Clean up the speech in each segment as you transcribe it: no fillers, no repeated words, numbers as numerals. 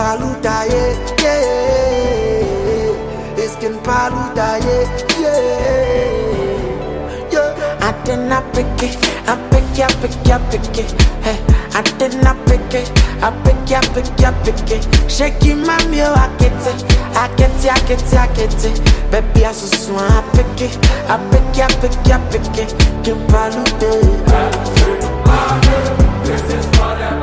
Paluda, yeah. It's King Paluda, yeah. I did not pick it, I pick it. Hey, I did not pick it, I pick it. Shaking my meal, I get it. Baby, I so swan, I pick it, King Paluda. This is for them,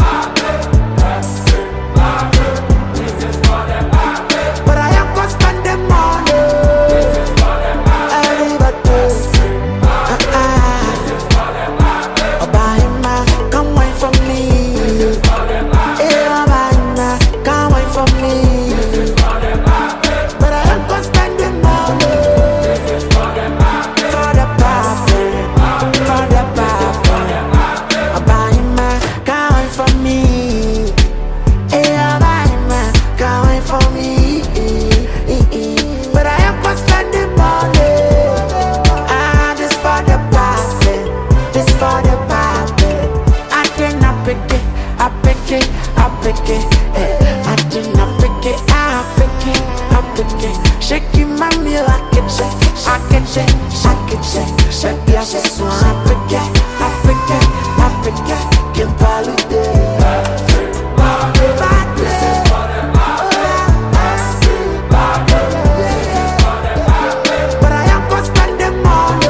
But I am gonna spend the money. this is for them, Everybody, this is for them, buy him, come wait for me. this is for them, Yeah, buy him, come wait for me. this is for them, But I am gonna spend the money. this is for them, For the papa, buy him, come wait for me. Yeah, buy him, come wait for me. But I am gonna spend the money. This for the papa, this for the papa. I did not pick it, I pick it. I did not pick it, I pick it. Shaking my meal, I can check. Baby, I just wanna pick it. Get Paluda. But I am gonna spend the money.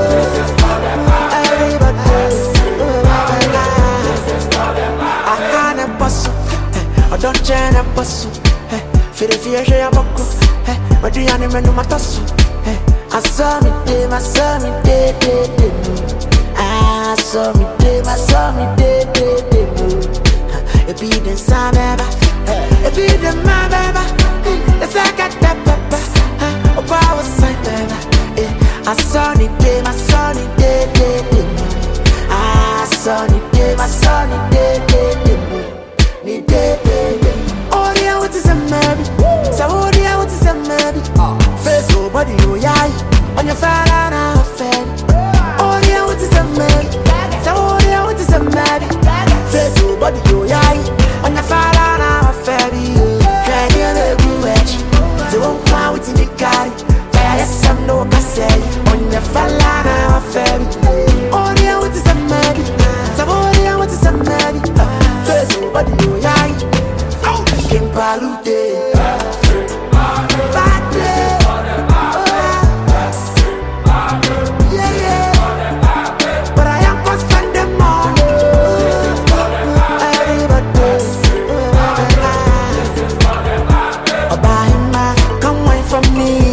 I had a bustle, I don't change a bustle. For the fear, she a buckle. But the animal no matter so. I saw me day. I saw me day. It be the sun, baby. It be the man, baby. It's like a tap, baby. Oh, power sign, baby. I saw me day. I saw me day. Oh, yeah, what is a maybe? So, oh, yeah, what is a maybe? Face, oh, body, oh, yeah. On your fire, now, fan. Oh, yeah, what is a maybe? So, oh, yeah, what is a maybe? Face, oh, body, oh, yeah. On your fire, now, fan. Can you let me watch? They won't come with the car. Yes, I'm no passage. On your fire, now, fan. Oh, yeah, what is a maybe? So, oh, yeah, what is a maybe? Face, oh, body, oh, yeah. King Paluda. But I am gonna spend the money. Everybody, buy him, come wait for me.